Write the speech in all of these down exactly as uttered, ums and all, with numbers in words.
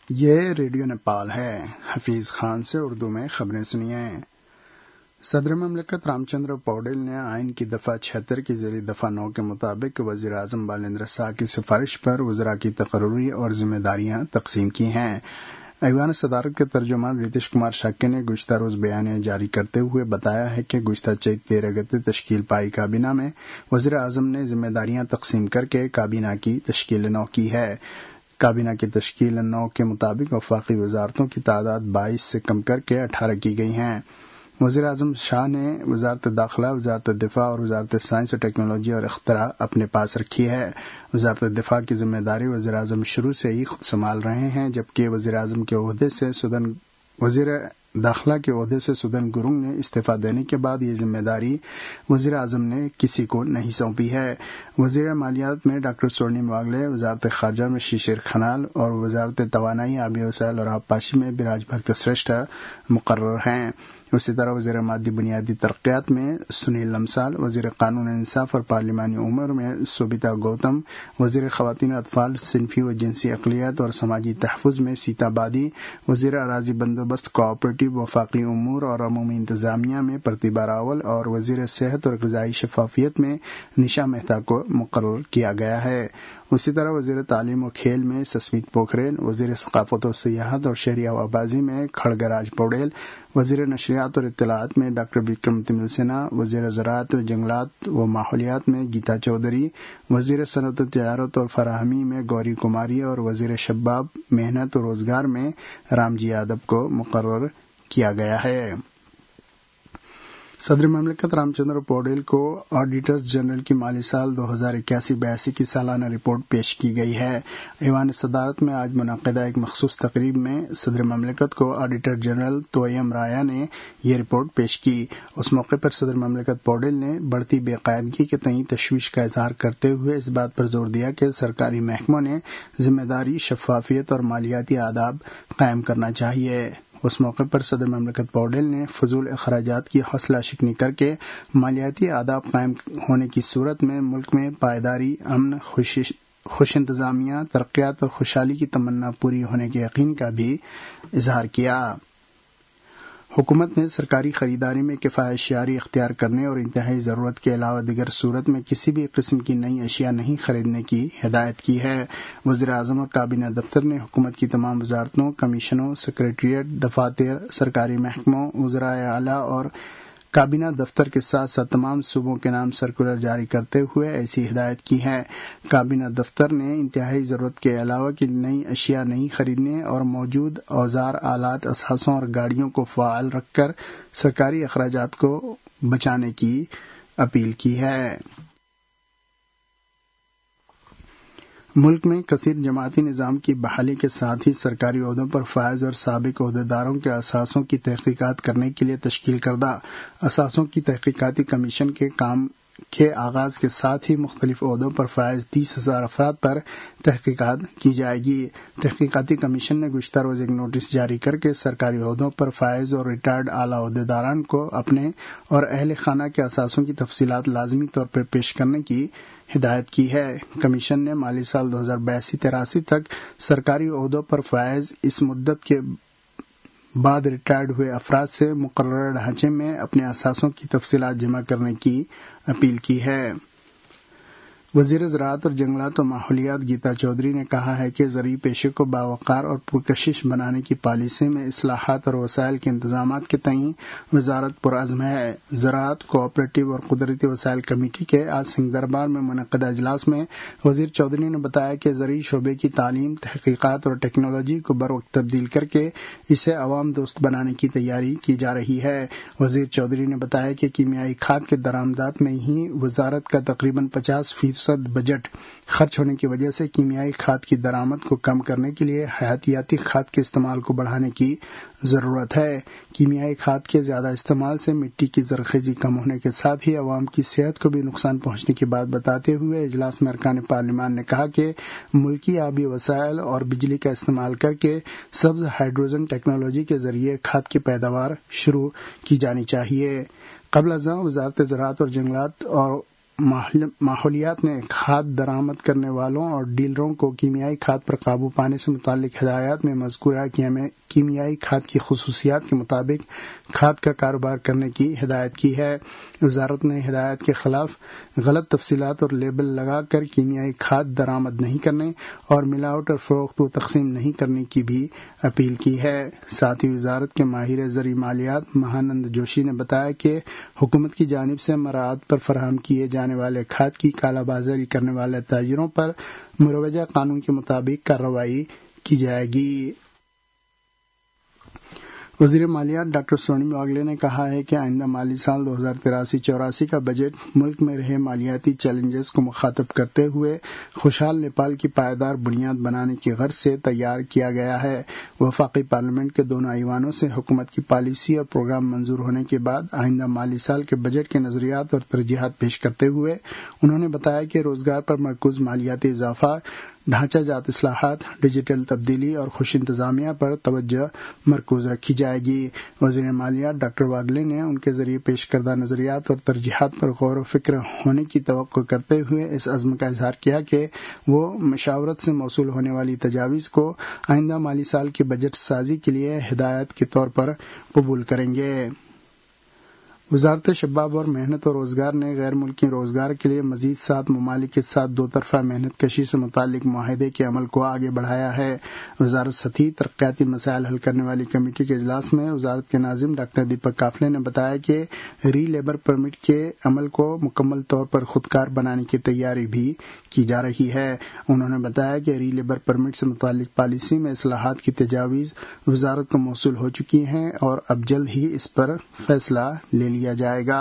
یہ ریڈیو نیپال ہے۔ حفیظ خان سے اردو میں خبریں سنیے۔ صدر مملکت رام چندر پوڈل نے آئین کی دفعہ چھہتر کی ذیلی دفعہ نو کے مطابق وزیر اعظم بالیندر شاہ کی سفارش پر وزراء کی تقرری اور ذمہ داریاں تقسیم کی ہیں۔ ایوان صدارت کے ترجمان ریتیش کمار شاکے نے گزشتہ روز بیانیہ جاری کرتے ہوئے بتایا ہے کہ گزشتہ چیت تیرہ گتے تشکیل پائی کابینہ میں وزیر اعظم نے ذمہ داریاں تقسیم کر کے کابینہ کی تشکیل نو کی ہے۔ کابینہ کی تشکیل نو کے مطابق وفاقی وزارتوں کی تعداد بائیس سے کم کر کے اٹھارہ کی گئی ہیں۔ وزیر اعظم شاہ نے وزارت داخلہ، وزارت دفاع اور وزارت سائنس و ٹیکنالوجی اور اختراع اپنے پاس رکھی ہے۔ وزارت دفاع کی ذمہ داری وزیر اعظم شروع سے ہی خود سنبھال رہے ہیں، جبکہ وزیر اعظم کے عہدے سے سدن وزیر داخلہ کے عہدے سے سدن گرونگ نے استعفیٰ دینے کے بعد یہ ذمہ داری وزیر اعظم نے کسی کو نہیں سونپی ہے۔ وزیر مالیات میں ڈاکٹر سورنیم واگلے، وزارت خارجہ میں ششیر کھنال اور وزارت توانائی، آبی وسائل اور آبپاشی میں براج بھکت شریشٹھا مقرر ہیں۔ اسی طرح وزیر مادی بنیادی ترقیات میں سنیل لمسال، وزیر قانون انصاف اور پارلیمانی امور میں سوبیتا گوتم، وزیر خواتین و اطفال، صنفی و جنسی اقلیت اور سماجی تحفظ میں سیتا بادی، وزیر اراضی بندوبست، کوآپریٹو، وفاقی امور اور عمومی انتظامیہ میں پرتیبھا راول اور وزیر صحت اور غذائی شفافیت میں نشا مہتا کو مقرر کیا گیا ہے۔ اسی طرح وزیر تعلیم و کھیل میں سسمیت پوکھریل، وزیر ثقافت و سیاحت اور شہری ہوابازی میں کھڑگراج پوڈیل، وزیر نشریات اور اطلاعات میں ڈاکٹر وکرم تمل سنہا، وزیر زراعت، جنگلات و ماحولیات میں گیتا چودھری، وزیر صنعت و تجارت اور فراہمی میں گوری کماری اور وزیر شباب، محنت و روزگار میں رام جی یادو کو مقرر کیا گیا ہے۔ صدر مملکت رام چندر پوڈل کو آڈیٹرز جنرل کی مالی سال دو ہزار اکیاسی بیاسی کی سالانہ رپورٹ پیش کی گئی ہے۔ ایوان صدارت میں آج منعقدہ ایک مخصوص تقریب میں صدر مملکت کو آڈیٹر جنرل تویم رایا نے یہ رپورٹ پیش کی۔ اس موقع پر صدر مملکت پوڈل نے بڑھتی بے قاعدگی کے تئیں تشویش کا اظہار کرتے ہوئے اس بات پر زور دیا کہ سرکاری محکموں نے ذمہ داری، شفافیت اور مالیاتی آداب قائم کرنا چاہیے۔ اس موقع پر صدر مملکت پوڈل نے فضول اخراجات کی حوصلہ شکنی کر کے مالیاتی آداب قائم ہونے کی صورت میں ملک میں پائیداری، امن، خوش خوش انتظامیہ، ترقیات اور خوشحالی کی تمنا پوری ہونے کے یقین کا بھی اظہار کیا۔ حکومت نے سرکاری خریداری میں کفایت شعاری اختیار کرنے اور انتہائی ضرورت کے علاوہ دیگر صورت میں کسی بھی قسم کی نئی اشیاء نہیں خریدنے کی ہدایت کی ہے۔ وزیر اعظم اور کابینہ دفتر نے حکومت کی تمام وزارتوں، کمیشنوں، سکریٹریٹ، دفاتر، سرکاری محکموں، وزرائے اعلیٰ اور کابینہ دفتر کے ساتھ ساتھ تمام صوبوں کے نام سرکولر جاری کرتے ہوئے ایسی ہدایت کی ہے۔ کابینہ دفتر نے انتہائی ضرورت کے علاوہ کی نئی اشیاء نہیں خریدنے اور موجود اوزار، آلات، اثاثوں اور گاڑیوں کو فعال رکھ کر سرکاری اخراجات کو بچانے کی اپیل کی ہے۔ ملک میں کثیر جماعتی نظام کی بحالی کے ساتھ ہی سرکاری عہدوں پر فائز اور سابق عہدیداروں کے اثاثوں کی تحقیقات کرنے کے لیے تشکیل کردہ اثاثوں کی تحقیقاتی کمیشن کے کام کے آغاز کے ساتھ ہی مختلف عہدوں پر فائز تیس ہزار افراد پر تحقیقات کی جائے گی۔ تحقیقاتی کمیشن نے گزشتہ روز ایک نوٹس جاری کر کے سرکاری عہدوں پر فائز اور ریٹائرڈ اعلیٰ عہدیداران کو اپنے اور اہل خانہ کے اثاثوں کی تفصیلات لازمی طور پر پیش کرنے کی ہدایت کی ہے۔ کمیشن نے مالی سال دو ہزار بیاسی تراسی تک سرکاری عہدوں پر فائز اس مدت کے بعد ریٹائرڈ ہوئے افراد سے مقررہ ڈھانچے میں اپنے اثاثوں کی تفصیلات جمع کرنے کی اپیل کی ہے۔ وزیر زراعت اور جنگلات و ماحولیات گیتا چودھری نے کہا ہے کہ زرعی پیشے کو باوقار اور پرکشش بنانے کی پالیسی میں اصلاحات اور وسائل کے انتظامات کے تئیں وزارت پرعزم ہے۔ زراعت، کوآپریٹو اور قدرتی وسائل کمیٹی کے آج سنگھ دربار میں منعقدہ اجلاس میں وزیر چودھری نے بتایا کہ زرعی شعبے کی تعلیم، تحقیقات اور ٹیکنالوجی کو بروقت تبدیل کر کے اسے عوام دوست بنانے کی تیاری کی جا رہی ہے۔ وزیر چودھری نے بتایا کہ کیمیائی کھاد کے درآمدات میں ہی وزارت کا تقریباً پچاس فیصد بجٹ خرچ ہونے کی وجہ سے کیمیائی کھاد کی درآمد کو کم کرنے کے لیے حیاتیاتی کھاد کے استعمال کو بڑھانے کی ضرورت ہے۔ کیمیائی کھاد کے زیادہ استعمال سے مٹی کی زرخیزی کم ہونے کے ساتھ ہی عوام کی صحت کو بھی نقصان پہنچنے کی بات بتاتے ہوئے اجلاس میں ارکان پارلیمان نے کہا کہ ملکی آبی وسائل اور بجلی کا استعمال کر کے سبز ہائیڈروجن ٹیکنالوجی کے ذریعے کھاد کی پیداوار شروع کی جانی چاہیے۔ قبل ازاں وزارت زراعت اور جنگلات اور ماحولیات نے کھاد درآمد کرنے والوں اور ڈیلروں کو کیمیائی کھاد پر قابو پانے سے متعلق ہدایات میں مذکورہ کیمیائی کھاد کی خصوصیات کے مطابق کھاد کا کاروبار کرنے کی ہدایت کی ہے۔ وزارت نے ہدایت کے خلاف غلط تفصیلات اور لیبل لگا کر کیمیائی کھاد درآمد نہیں کرنے اور ملاوٹ اور فروخت و تقسیم نہیں کرنے کی بھی اپیل کی ہے۔ ساتھ ہی وزارت کے ماہر زرعی مالیات مہانند جوشی نے بتایا کہ حکومت کی جانب سے مراعات پر فراہم کیے جانے والے کھاد کی کالا بازاری کرنے والے تاجروں پر مروجہ قانون کے مطابق کارروائی کی جائے گی۔ وزیر مالیات ڈاکٹر سونم واگلے نے کہا ہے کہ آئندہ مالی سال دو ہزار تراسی چوراسی کا بجٹ ملک میں رہے مالیاتی چیلنجز کو مخاطب کرتے ہوئے خوشحال نیپال کی پائیدار بنیاد بنانے کی غرض سے تیار کیا گیا ہے۔ وفاقی پارلیمنٹ کے دونوں ایوانوں سے حکومت کی پالیسی اور پروگرام منظور ہونے کے بعد آئندہ مالی سال کے بجٹ کے نظریات اور ترجیحات پیش کرتے ہوئے انہوں نے بتایا کہ روزگار پر مرکوز مالیاتی اضافہ، ڈھانچہ جات اصلاحات، ڈیجیٹل تبدیلی اور خوش انتظامیہ پر توجہ مرکوز رکھی جائے گی۔ وزیر مالیات ڈاکٹر واگلے نے ان کے ذریعے پیش کردہ نظریات اور ترجیحات پر غور و فکر ہونے کی توقع کرتے ہوئے اس عزم کا اظہار کیا کہ وہ مشاورت سے موصول ہونے والی تجاویز کو آئندہ مالی سال کی بجٹ سازی کے لیے ہدایت کے طور پر قبول کریں گے۔ وزارت شباب اور محنت و روزگار نے غیر ملکی روزگار کے لیے مزید سات ممالک کے ساتھ دو طرفہ محنت کشی سے متعلق معاہدے کے عمل کو آگے بڑھایا ہے۔ وزارت سطحی ترقیاتی مسائل حل کرنے والی کمیٹی کے اجلاس میں وزارت کے ناظم ڈاکٹر دیپک کافلے نے بتایا کہ ری لیبر پرمٹ کے عمل کو مکمل طور پر خودکار بنانے کی تیاری بھی کی جا رہی ہے۔ انہوں نے بتایا کہ ری لیبر پرمٹ سے متعلق پالیسی میں اصلاحات کی تجاویز وزارت کو موصول ہو چکی ہیں اور اب جلد ہی اس پر فیصلہ لے لیا جائے گا۔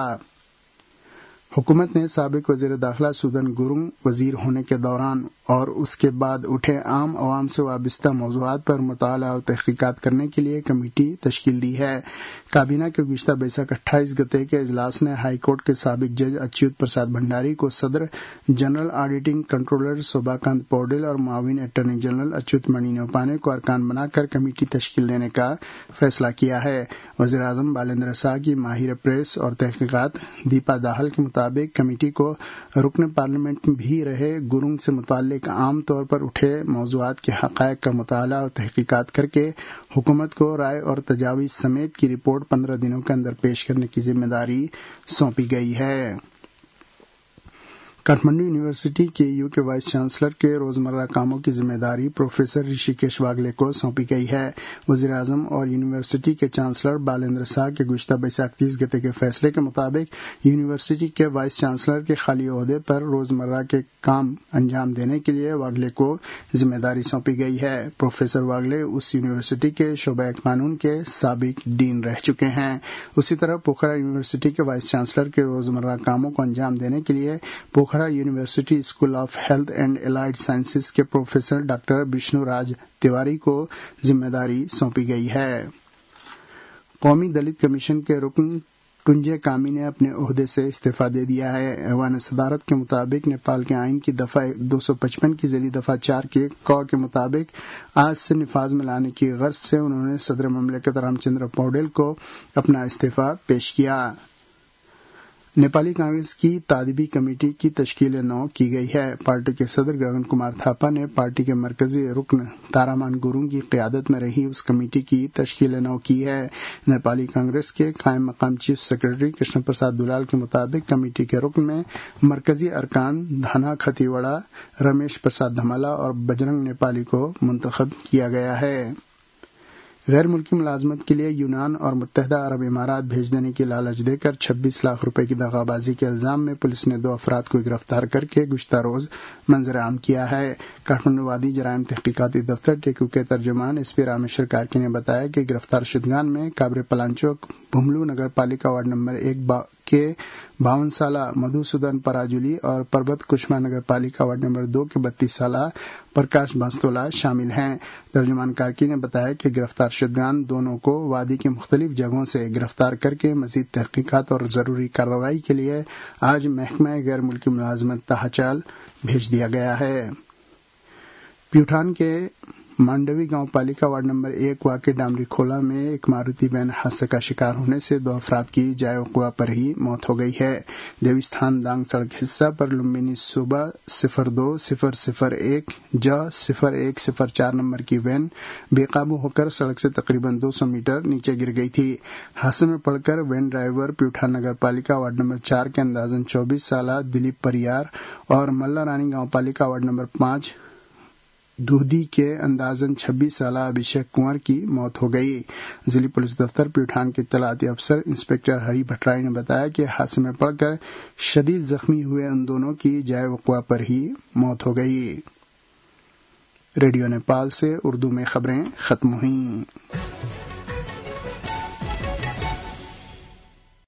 حکومت نے سابق وزیر داخلہ سودن گرونگ وزیر ہونے کے دوران اور اس کے بعد اٹھے عام عوام سے وابستہ موضوعات پر مطالعہ اور تحقیقات کرنے کے لیے کمیٹی تشکیل دی ہے۔ کابینہ کے گزشتہ بیساکھ اٹھائیس گتے کے اجلاس نے ہائی کورٹ کے سابق جج اچیوت پرساد بھنڈاری کو صدر جنرل آڈیٹنگ کنٹرولر شوبھا کانت پوڈل اور معاون اٹارنی جنرل اچیوت منی نوپانے کو ارکان بنا کر کمیٹی تشکیل دینے کا فیصلہ کیا ہے۔ وزیر اعظم بالندر شاہ کی ماہر پریس اور تحقیقات دیپا داہل کے مطابق کمیٹی کو رکن پارلیمنٹ بھی رہے گرونگ سے متعلق عام طور پر اٹھے موضوعات کے حقائق کا مطالعہ اور تحقیقات کر کے حکومت کو رائے اور تجاویز سمیت کی رپورٹ پندرہ دنوں کے اندر پیش کرنے کی ذمہ داری سونپی گئی ہے۔ کاٹھمنڈو یونیورسٹی کے یو کے وائس چانسلر کے روزمرہ کاموں کی ذمہ داری پروفیسر رشیکیش واگلے کو سونپی گئی ہے۔ وزیر اعظم اور یونیورسٹی کے چانسلر بالندر شاہ کے گزشتہ بیساکھ تیس گتے کے فیصلے کے مطابق یونیورسٹی کے وائس چانسلر کے خالی عہدے پر روزمرہ کے کام انجام دینے کے لیے واگلے کو ذمہ داری سونپی گئی ہے۔ پروفیسر واگلے اس یونیورسٹی کے شعبہ قانون کے سابق ڈین رہ چکے ہیں۔ اسی طرح پوکھرا یونیورسٹی کے وائس چانسلر کے روزمرہ کاموں کو انجام دینے کے لیے Pokhara university school of health and allied sciences کے پروفیسر ڈاکٹر وشنو راج تیواری کو ذمہ داری سونپی گئی ہے۔ قومی دلت کمیشن کے رکن ٹنجے کامی نے اپنے عہدے سے استعفیٰ دے دیا ہے۔ ایوان صدارت کے مطابق نیپال کے آئین کی دفعہ دو سو پچپن کی ذیلی دفعہ چار کے کو کے مطابق آج سے نفاذ میں لانے کی غرض سے انہوں نے صدر مملکت رام چندر پوڈل کو اپنا استعفیٰ پیش کیا۔ نیپالی کانگریس کی تادیبی کمیٹی کی تشکیل نو کی گئی ہے۔ پارٹی کے صدر گگن کمار تھاپا نے پارٹی کے مرکزی رکن تارامان گرونگ کی قیادت میں رہی اس کمیٹی کی تشکیل نو کی ہے۔ نیپالی کانگریس کے قائم مقام چیف سیکرٹری کرشن پرساد دلال کے مطابق کمیٹی کے رکن میں مرکزی ارکان دھنا کھتیوڑا، رمیش پرساد دھمالا اور بجرنگ نیپالی کو منتخب کیا گیا ہے۔ غیر ملکی ملازمت کے لیے یونان اور متحدہ عرب امارات بھیج دینے کی لالچ دے کر چھبیس لاکھ روپے کی دغا بازی کے الزام میں پولیس نے دو افراد کو گرفتار کر کے گزشتہ روز منظر عام کیا ہے۔ کاٹھمنڈو وادی جرائم تحقیقاتی دفتر ٹیکو کے ترجمان ایس پی رامیشور کارکی نے بتایا کہ گرفتار شدگان میں کابرے پلانچوک بھوملو نگر پالیکا وارڈ نمبر ایک با کے باون سالہ مدھو سودن پراجولی اور پربت کشما نگر پالیکا وارڈ نمبر دو کے بتیس سالہ پرکاش باستولا شامل ہیں۔ ترجمان کارکی نے بتایا کہ گرفتار شدگان دونوں کو وادی کی مختلف جگہوں سے گرفتار کر کے مزید تحقیقات اور ضروری کارروائی کے لیے آج محکمہ غیر ملکی ملازمت تاحچال بھیج دیا گیا ہے۔ پیوٹھان کے मांडवी गांव पालिका वार्ड नंबर एक वाक़े डामरी खोला में एक मारुति वैन हादसे का शिकार होने से दो अफराद की जाए वक़ुआ पर ही मौत हो गई है। देवीस्थान दांग सड़क हिस्सा पर लुम्बिनी सुबह सिफर दो सिफर सिफर एक ज सिफर एक सिफर चार नंबर की वैन बेकाबू होकर सड़क से तकरीबन दो सौ मीटर नीचे गिर गई थी। हादसे में पड़कर वैन ड्राइवर प्यूठा नगर पालिका वार्ड नंबर चार के अंदाजन चौबीस साल दिलीप परियार और मल्ला रानी गांव पालिका वार्ड नंबर पांच दूधी के अंदाजन छब्बीस साल अभिषेक कुंवर की मौत हो गई। जिला पुलिस दफ्तर प्यूठान के तलाती अफसर इंस्पेक्टर हरि भट्टराई ने बताया कि हादसे में पड़कर शदीद जख्मी हुए उन दोनों की जाए वक़ुआ पर ही मौत हो गई। रेडियो नेपाल से उर्दू में खबरें खत्म हुईं।